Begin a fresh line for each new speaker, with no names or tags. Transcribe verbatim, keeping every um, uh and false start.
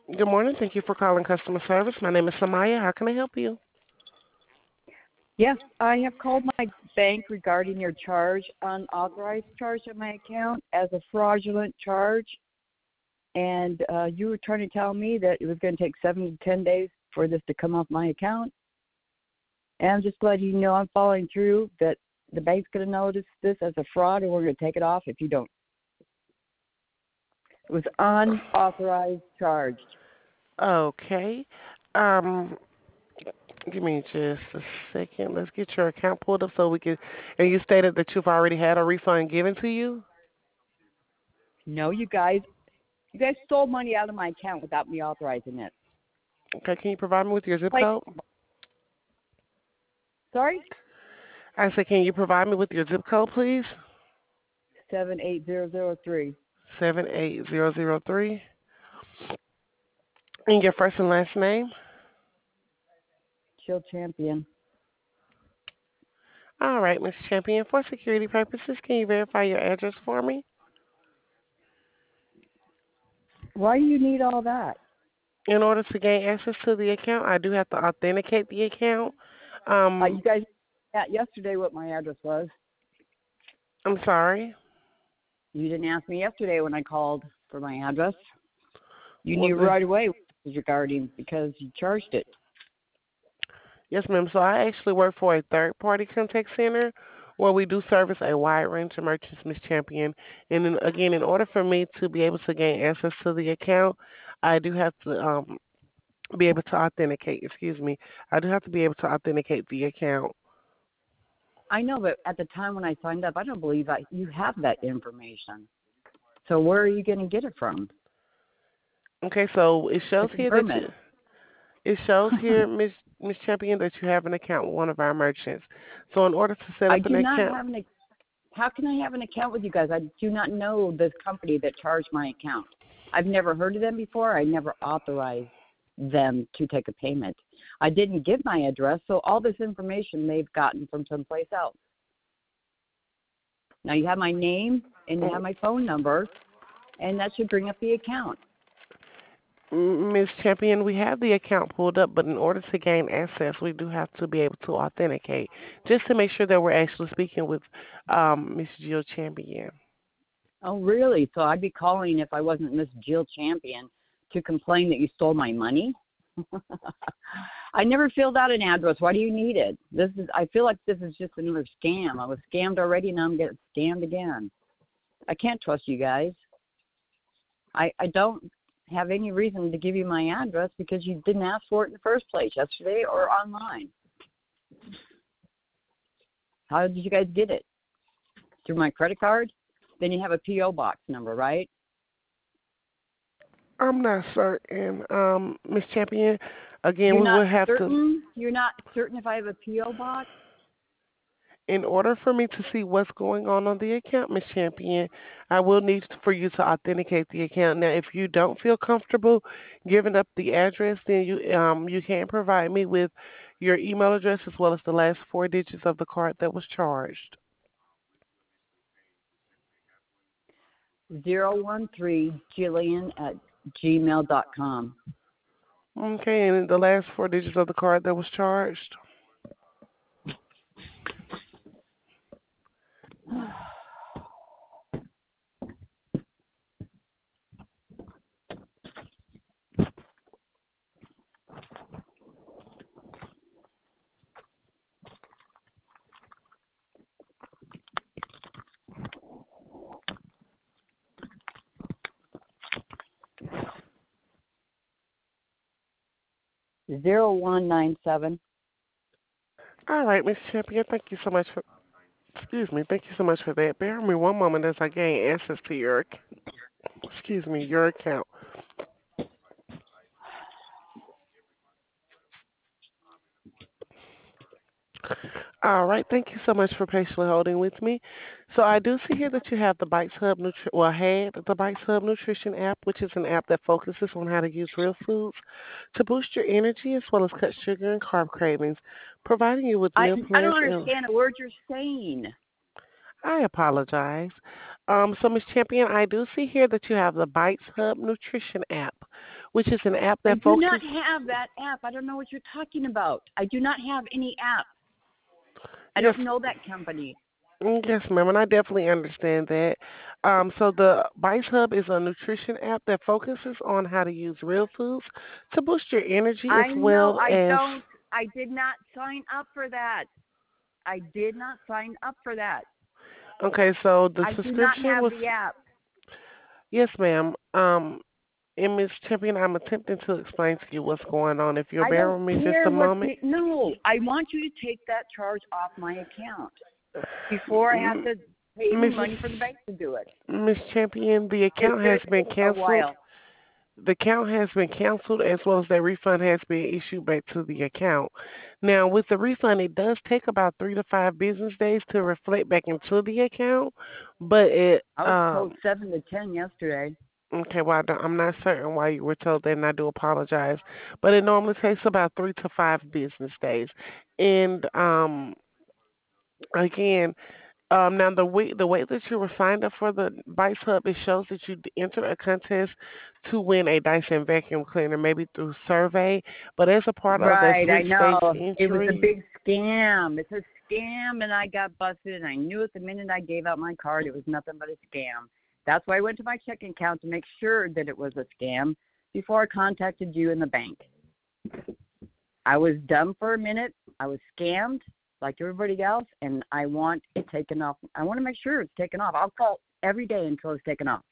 Good morning. Thank you for calling customer service. My name is Samaya. How can I help you?
Yes, I have called my bank regarding your charge, unauthorized charge on my account as a fraudulent charge, and uh, you were trying to tell me that it was going to take seven to ten days for this to come off my account. And I'm just letting you know I'm following through, that the bank's going to notice this as a fraud, and we're going to take it off if you don't. It was unauthorized charge.
Okay. Um, Give me just a second. Let's get your account pulled up so we can. And you stated that you've already had a refund given to you.
No, you guys, you guys stole money out of my account without me authorizing it.
Okay. Can you provide me with your zip
Like,
code?
sorry?
I said, can you provide me with your zip code, please?
seven eight zero zero three.
Seven eight zero zero three. And your first and last name.
Shield Champion.
All right, Miss Champion. For security purposes, can you verify your address for me?
Why do you need all that?
In order to gain access to the account, I do have to authenticate the account.
Uh,
Um,
you guys asked yesterday what my address was.
I'm sorry.
You didn't ask me yesterday when I called for my address. You
Was
knew
it?
right away what it was regarding because you charged it.
Yes, ma'am. So I actually work for a third-party contact center where we do service a wide range of merchants, Miss Champion. And then, again, in order for me to be able to gain access to the account, I do have to um, be able to authenticate. Excuse me. I do have to be able to authenticate the account.
I know, but at the time when I signed up, I don't believe I, you have that information. So where are you going to get it from
Okay, so it
to
shows here that
confirm it?
you. It shows here, Miss Miss Champion, that you have an account with one of our merchants. So in order to set
I
up an
do not
account,
have an. How can I have an account with you guys? I do not know this company that charged my account. I've never heard of them before. I never authorized them to take a payment. I didn't give my address, so all this information they've gotten from someplace else. Now you have my name and you have my phone number, and that should bring up the account.
Mm, Miss Champion, we have the account pulled up, but in order to gain access, we do have to be able to authenticate, just to make sure that we're actually speaking with um, Miss Jill Champion.
Oh, really? So I'd be calling if I wasn't Miss Jill Champion to complain that you stole my money? I never filled out an address. Why do you need it? This is. I feel like this is just another scam. I was scammed already, now I'm getting scammed again. I can't trust you guys. I I don't have any reason to give you my address because you didn't ask for it in the first place yesterday or online. How did you guys get it? Through my credit card? Then you have a P O box number, right?
I'm not certain, um, Miss Champion. Again,
You're
we
not
will have to,
certain? You're not certain if I have a P O box?
in order for me to see what's going on on the account, Miss Champion, I will need for you to authenticate the account. Now, if you don't feel comfortable giving up the address, then you um you can provide me with your email address as well as the last four digits of the card that was charged.
Zero one three Jillian at gmail dot com.
Okay, and the last four digits of the card that was charged.
Zero one nine seven.
All right, Miss Champion, thank you so much for. Excuse me, thank you so much for that. Bear with me one moment as I gain access to your. Excuse me, your account. All right. Thank you so much for patiently holding with me. So I do see here that you have the Bites Hub Nutri- well had the Bites Hub Nutrition app, which is an app that focuses on how to use real foods to boost your energy as well as cut sugar and carb cravings, providing you with
I
meal
I
plans
don't
and
understand a word you're saying.
I apologize. Um, so, Miss Champion, I do see here that you have the Bites Hub Nutrition app, which is an app
I
that
do not
focuses.
have that app. I don't know what you're talking about. I do not have any app. I
Yes,
don't know that company.
mm, yes, ma'am, and I definitely understand that. Um, so the Vice Hub is a nutrition app that focuses on how to use real foods to boost your energy as
I know.
well
I
as.
don't. I did not sign up for that. I did not sign up for that.
Okay, so the
I do not
subscription
have
was.
the app.
Yes, ma'am. Um, and Miss Champion, I'm attempting to explain to you what's going on. If you'll
I
bear
don't
with me just a
care what
moment.
the, no, I want you to take that charge off my account before I have
M-
to pay any
Missus
money for the bank to do it.
Miss Champion, the
It's
account
going
has
to
been
take a
canceled.
while.
The account has been canceled as well as that refund has been issued back to the account. Now, with the refund, it does take about three to five business days to reflect back into the account, but it
I was told
um
seven to ten yesterday.
okay, well, I don't, I'm not certain why you were told that, and I do apologize. But it normally takes about three to five business days. And um, again, um, now the way the way that you were signed up for the Vice Hub, it shows that you d- enter a contest to win a Dyson vacuum cleaner, maybe through survey. But as a part of that
Right, I know.
sweepstakes
It was a
entry,
big scam. It's a scam, and I got busted, and I knew it the minute I gave out my card. It was nothing but a scam. That's why I went to my checking account to make sure that it was a scam before I contacted you in the bank. I was dumb for a minute. I was scammed like everybody else, and I want it taken off. I want to make sure it's taken off. I'll call every day until it's taken off.